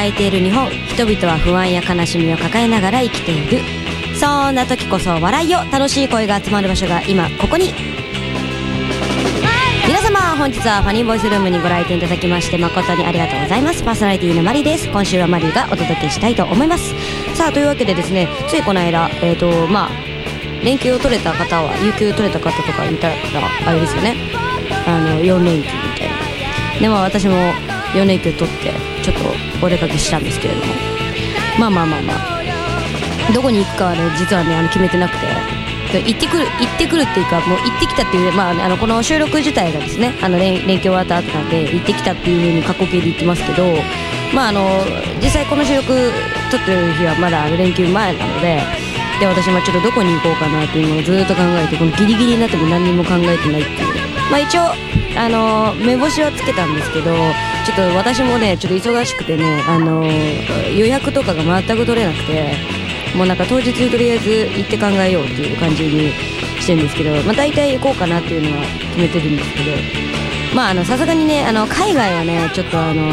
えている日本、人々は不安や悲しみを抱えながら生きている。そんな時こそ笑いを、楽しい声が集まる場所が今ここに。皆様本日はファニーボイスルームにご来店いただきまして誠にありがとうございます。パーソナリティのマリーです。今週はマリーがお届けしたいと思います。さあというわけでですね、ついこの間連休を取れた方は、有給取れた方とかいたらあれですよね、4連休みたいな。で私も4連休取ってちょっとお出かけしたんですけれども、どこに行くかはね実はね決めてなくて、行ってくるっていうか、もう行ってきたっていう、この収録自体がですね連休終わった後なんで行ってきたっていう風に過去形で言ってますけど、実際この収録撮ってる日はまだ連休前なので、私もちょっとどこに行こうかなっていうのをずっと考えて、このギリギリになっても何にも考えてないっていう、一応目星はつけたんですけど、ちょっと私もねちょっと忙しくてね、予約とかが全く取れなくて、もう当日とりあえず行って考えようっていう感じにしてるんですけど、大体行こうかなっていうのは決めてるんですけど、さすがにね海外はねちょっと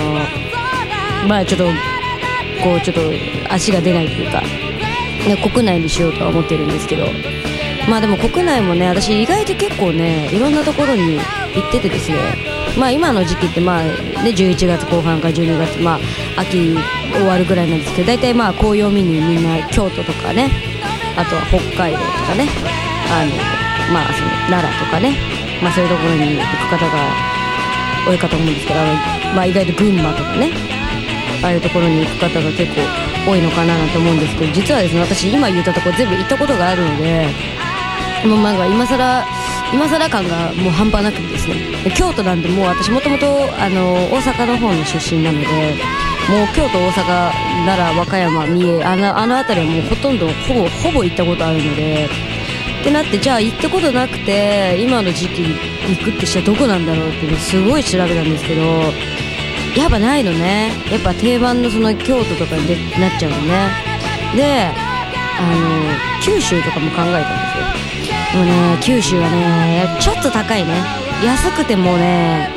ちょっと足が出ないというか、国内にしようとは思ってるんですけど、でも国内もね私意外と結構ねいろんなところに行っててですね、今の時期って11月後半から12月秋終わるぐらいなんですけど、大体紅葉見にみんな京都とかね、あとは北海道とかね、その奈良とかね、そういうところに行く方が多いかと思うんですけど、意外と群馬とかね、ああいうところに行く方が結構多いのかなと思うんですけど、実はですね私今言ったところ全部行ったことがあるので、もう今更感がもう半端なくてですね、京都なんで、もう私もともと大阪の方の出身なので、もう京都、大阪、奈良、和歌山、三重、あの辺りはもうほとんどほぼ行ったことあるので、ってなって、じゃあ行ったことなくて今の時期行くってしたらどこなんだろうっていうのをすごい調べたんですけど、やっぱないのね。やっぱ定番のその京都とかになっちゃうのね。で九州とかも考えたんですよ。でもね九州はねちょっと高いね。安くても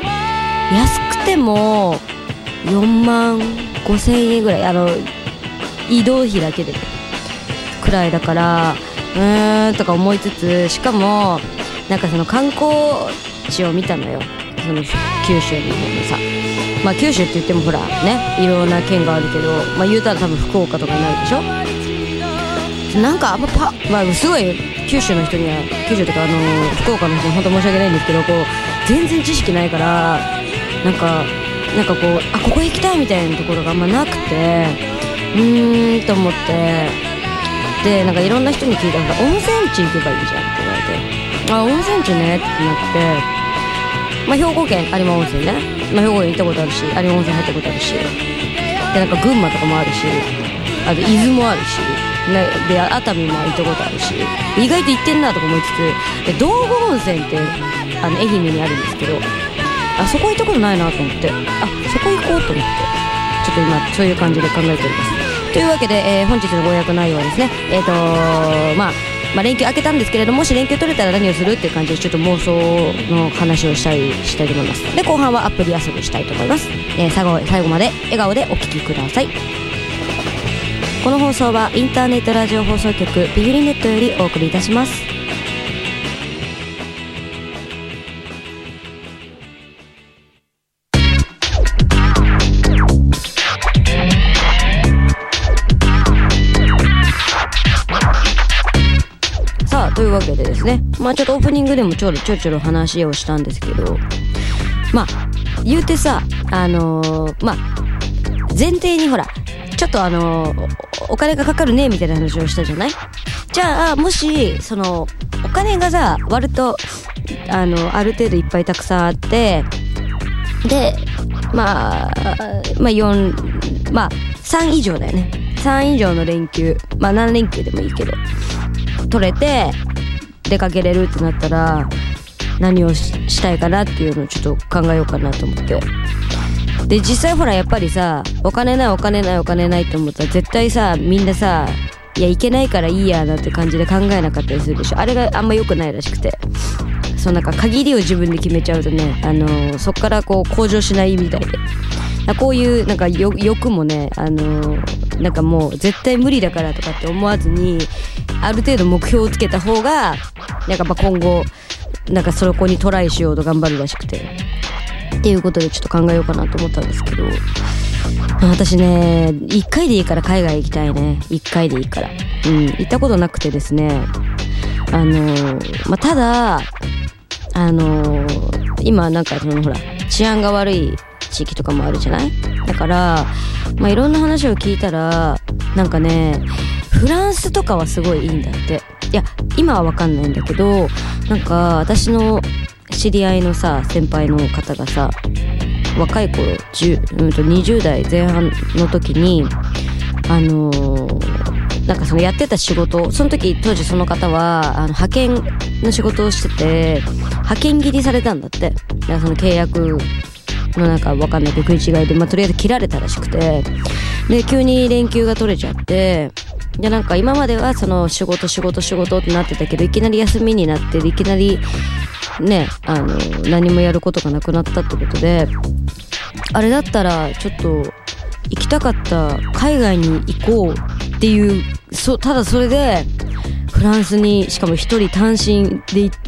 4万5千円ぐらい、移動費だけでくらいだから、とか思いつつ、しかもその観光地を見たのよ、その九州にもさ、九州って言ってもほらねいろんな県があるけど、言うたら多分福岡とかになるでしょ。すごい九州の人には、九州とか福岡の人に本当申し訳ないんですけど、全然知識ないから、ここ行きたいみたいなところがあんまなくて、と思って、でいろんな人に聞いたら温泉地行けばいいじゃんって言われて、温泉地ねってなって、兵庫県有馬温泉ね、兵庫県行ったことあるし、有馬温泉入ったことあるし、で群馬とかもあるし、あと出雲あるし、で熱海も行ったことあるし、意外と行ってんなとか思いつつ、道後温泉って愛媛にあるんですけど、そこ行ったことないなと思って、そこ行こうと思って、ちょっと今そういう感じで考えております。というわけで、本日のご予約内容はですね、連休明けたんですけれども、もし連休取れたら何をするっていう感じでちょっと妄想の話をしたいと思います。で後半はアプリ遊びしたいと思います。最後まで笑顔でお聞きください。この放送はインターネットラジオ放送局ビフリネットよりお送りいたします。さあというわけでですね、ちょっとオープニングでもちょろ話をしたんですけど、言うてさ、前提にほらちょっとお金がかかるねみたいな話をしたじゃない。じゃあもしそのお金がさ割とある程度いっぱいたくさんあって、で3以上だよね。3以上の連休、何連休でもいいけど取れて出かけれるってなったら何をしたいかなっていうのをちょっと考えようかなと思って。で実際ほらやっぱりさ、お金ないって思ったら絶対さみんなさ、いやいけないからいいやなって感じで考えなかったりするでしょ。あれがあんま良くないらしくて、そう限りを自分で決めちゃうとね、そっから向上しないみたいで、 こういうなんか欲もね、なんかもう絶対無理だからとかって思わずに、ある程度目標をつけた方がなんか今後なんかそこにトライしようと頑張るらしくて、っていうことでちょっと考えようかなと思ったんですけど、私ね1回でいいから海外行きたいね。1回でいいから、行ったことなくてですね、ただ今なんかほら治安が悪い地域とかもあるじゃない。だからいろんな話を聞いたら、なんかねフランスとかはすごいいいんだって。いや今は分かんないんだけど、なんか私の知り合いのさ先輩の方がさ、若い頃20代前半の時になんかそのやってた仕事、その時当時その方は派遣の仕事をしてて、派遣切りされたんだって。だからその契約のなんか分かんないけど食い違いで、とりあえず切られたらしくて、で急に連休が取れちゃって、でなんか今まではその仕事ってなってたけど、いきなり休みになって、いきなりね何もやることがなくなったってことで、あれだったらちょっと行きたかった海外に行こうっていう、ただそれでフランスにしかも一人単身で行って、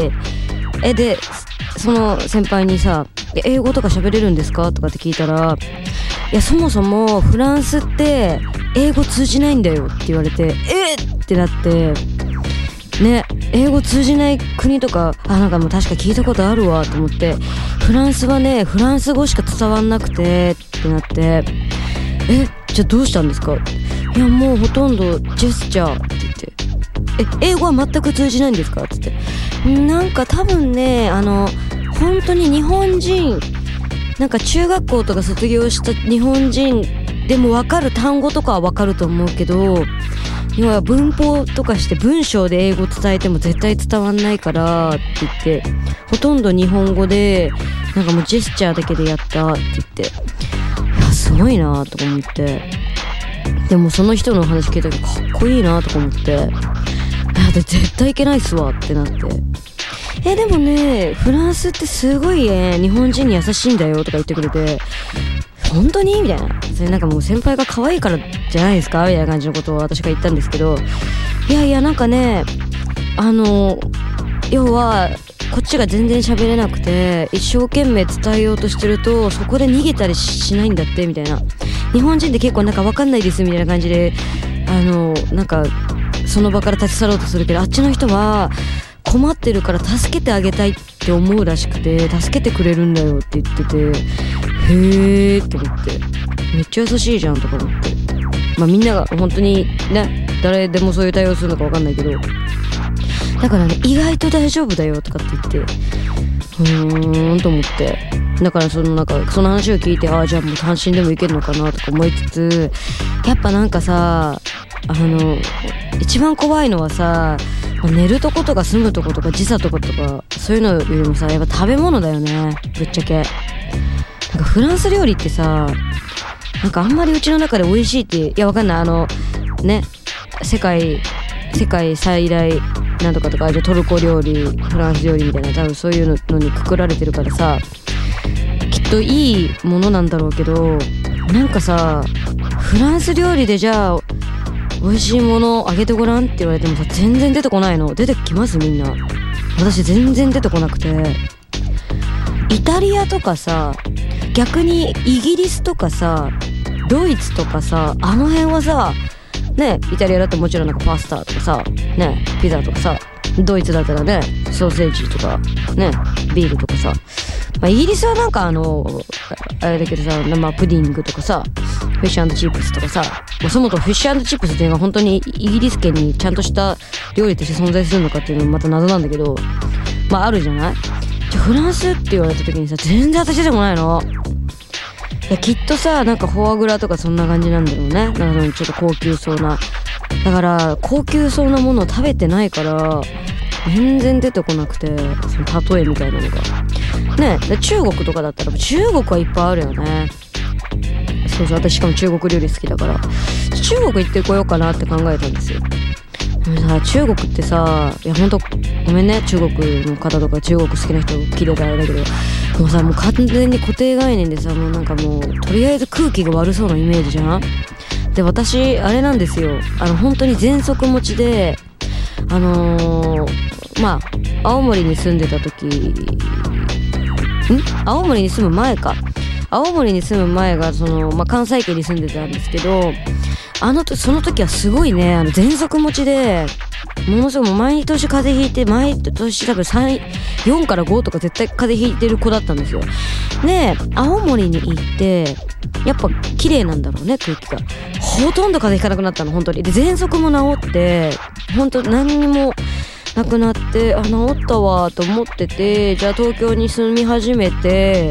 でその先輩にさ、英語とか喋れるんですかとかって聞いたら、いやそもそもフランスって英語通じないんだよって言われて、ってなってね、英語通じない国とかなんかもう確か聞いたことあるわと思って、フランスはねフランス語しか伝わんなくてってなって、じゃあどうしたんですか。いやもうほとんどジェスチャーって言って、英語は全く通じないんですかって言って、なんか多分ね本当に日本人、なんか中学校とか卒業した日本人でも分かる単語とかは分かると思うけど、要は文法とかして文章で英語伝えても絶対伝わんないからって言って、ほとんど日本語でなんかもうジェスチャーだけでやったって言って、いやすごいなとか思って、でもその人の話聞いたけどかっこいいなとか思って、いや絶対いけないっすわってなって、でもねフランスってすごい日本人に優しいんだよとか言ってくれて、本当にみたいな、それなんかもう先輩が可愛いからじゃないですかみたいな感じのことを私が言ったんですけど、いやなんかね要はこっちが全然喋れなくて一生懸命伝えようとしてると、そこで逃げたりしないんだってみたいな。日本人って結構なんか分かんないですみたいな感じでなんかその場から立ち去ろうとするけど、あっちの人は困ってるから助けてあげたいって思うらしくて、助けてくれるんだよって言ってて、へーって思って、めっちゃ優しいじゃんとか思って、みんなが本当にね誰でもそういう対応するのか分かんないけど、だからね意外と大丈夫だよとかって言って、と思って、だからなんかその話を聞いて、じゃあもう単身でも行けるのかなとか思いつつ、やっぱなんかさ一番怖いのはさ、寝るとことか住むとことか時差とかそういうのよりもさ、やっぱ食べ物だよねぶっちゃけ。なんかフランス料理ってさ、なんかあんまりうちの中で美味しいって、いやわかんない、ね世界最大なんとかとか、じゃトルコ料理フランス料理みたいな、多分そういうのにくくられてるからさ、きっといいものなんだろうけど、なんかさフランス料理でじゃあ美味しいものあげてごらんって言われてもさ、全然出てこないの。出てきますみんな。私全然出てこなくて、イタリアとかさ、逆にイギリスとかさ、ドイツとかさ、あの辺はさね、イタリアだってもちろんなんかパスタとかさね、ピザとかさ、ドイツだったらねソーセージとかね、ビールとかさ、イギリスはなんかあれだけどさ、プディングとかさ、フィッシュ&チップスとかさ、そもそもフィッシュ&チップスっていうのが本当にイギリス圏にちゃんとした料理として存在するのかっていうのもまた謎なんだけど、あるじゃない。じゃあフランスって言われた時にさ、全然私出てこないの。いやきっとさ、なんかフォアグラとかそんな感じなんだろうね。なんかちょっと高級そうな、だから高級そうなものを食べてないから全然出てこなくて、その例えみたいなのがね。で中国とかだったら、中国はいっぱいあるよね。そう私しかも中国料理好きだから、中国行ってこようかなって考えたんですよ。でもさ、中国ってさ、いやほんとごめんね中国の方とか、中国好きな人聞いてたらあれだけど、 もうさ、もう完全に固定概念でさ、もうなんかもうとりあえず空気が悪そうなイメージじゃん。で、私あれなんですよ、本当に喘息持ちで、まあ青森に住んでた時、青森に住む前か、青森に住む前が関西圏に住んでたんですけど、その時はすごいね、喘息持ちで、ものすごい毎年風邪ひいて、毎年多分4から5とか絶対風邪ひいてる子だったんですよ。で、青森に行ってやっぱ綺麗なんだろうね、空気が。ほとんど風邪ひかなくなったの、本当に。で、喘息も治って、本当何にもなくなって、治ったわと思ってて、じゃあ東京に住み始めて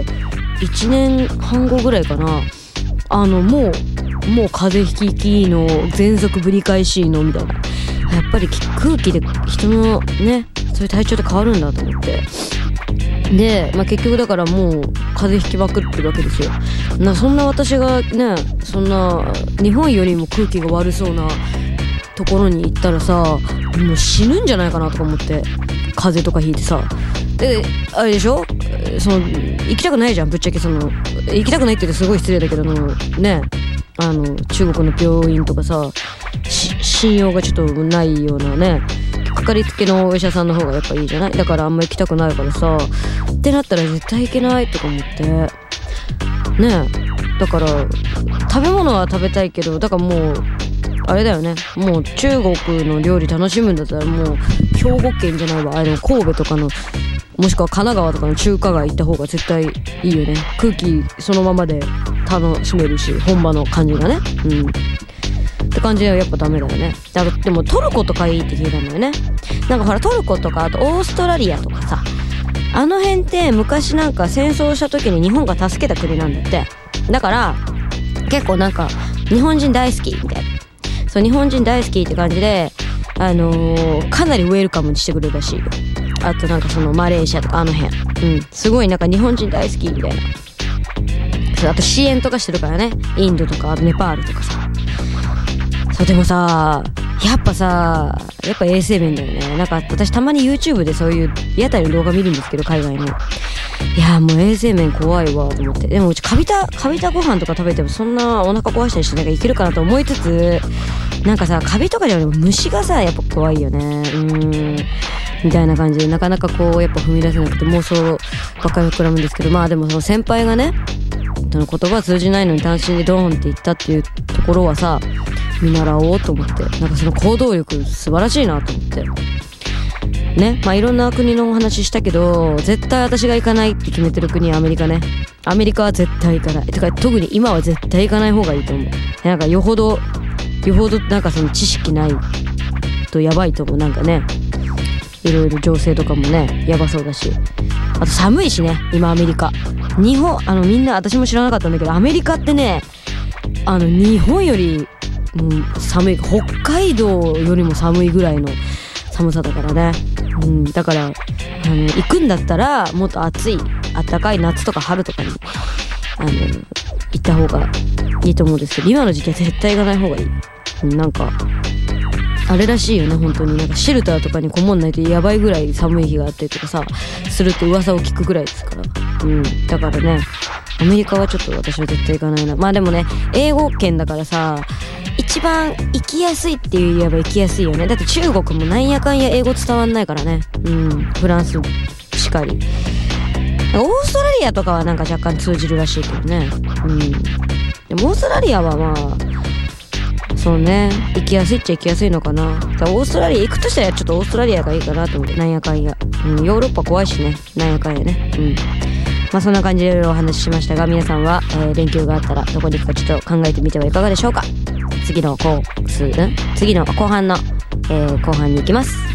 1年半後ぐらいかな、もう風邪ひきの、喘息ぶり返しのみたいな、やっぱり空気で人のね、そういう体調って変わるんだと思って。で、結局だからもう風邪ひきまくってるわけですよ。そんな私がね、そんな日本よりも空気が悪そうなところに行ったらさ、もう死ぬんじゃないかなとか思って、風邪とかひいてさ。で、あれでしょ、行きたくないじゃん、ぶっちゃけ。行きたくないって言ってすごい失礼だけどね、中国の病院とかさ、信用がちょっとないようなね、かかりつけのお医者さんの方がやっぱいいじゃない。だからあんま行きたくないからさ、ってなったら絶対行けないとか思ってね。だから食べ物は食べたいけど、だからもうあれだよね、もう中国の料理楽しむんだったらもう兵庫県じゃないわ、神戸とかの、もしくは神奈川とかの中華街行った方が絶対いいよね。空気そのままで楽しめるし、本場の感じがね、って感じではやっぱダメだよね。でもトルコとかいいって聞いたんだよね。なんかほら、トルコとかあとオーストラリアとかさ、あの辺って昔なんか戦争した時に日本が助けた国なんだって。だから結構なんか日本人大好きみたいな、そう、日本人大好きって感じで、かなりウェルカムにしてくれるらしいよ。あとなんかマレーシアとかあの辺、すごいなんか日本人大好きみたいな。そう、あと支援とかしてるからね、インドとかネパールとかさ。そう、でもさ、やっぱ衛生面だよね。なんか私たまに YouTube でそういう屋台の動画見るんですけど、海外の。いやもう衛生面怖いわと思って。でもうちカビたご飯とか食べてもそんなお腹壊したりしてなんかいけるかなと思いつつ、なんかさ、カビとかじゃなくて虫がさ、やっぱ怖いよね。みたいな感じで、なかなかこうやっぱ踏み出せなくて妄想ばっかり膨らむんですけど、でもその先輩がね、言葉通じないのに単身でドーンって言ったっていうところはさ、見習おうと思って。なんかその行動力素晴らしいなと思ってね。いろんな国のお話したけど、絶対私が行かないって決めてる国はアメリカね。アメリカは絶対行かない。てか特に今は絶対行かない方がいいと思う。なんかよほどなんかその知識ないとやばいと思う。なんかね、いろいろ情勢とかもね、やばそうだし、あと寒いしね、今アメリカ。日本、みんな、私も知らなかったんだけど、アメリカってね、日本より寒い、北海道よりも寒いぐらいの寒さだからね。だから行くんだったらもっと暑い、暖かい夏とか春とかに行った方がいいと思うんですけど、今の時期は絶対行かない方がいい。なんかあれらしいよね、本当に。なんかシェルターとかにこもんないとやばいぐらい寒い日があったりとかさするって噂を聞くぐらいですから。だからね、アメリカはちょっと私は絶対行かないな。でもね、英語圏だからさ、一番行きやすいって言えば行きやすいよね。だって中国もなんやかんや英語伝わんないからね。フランスしかり、オーストラリアとかはなんか若干通じるらしいけどね。でもオーストラリアはそうね、行きやすいっちゃ行きやすいのかな。だからオーストラリア行くとしたらちょっとオーストラリアがいいかなと思って、なんやかんや。ヨーロッパ怖いしね、なんやかんやね。そんな感じでお話ししましたが、皆さんは、連休があったらどこに行くかちょっと考えてみてはいかがでしょうか。次の後半の、後半に行きます。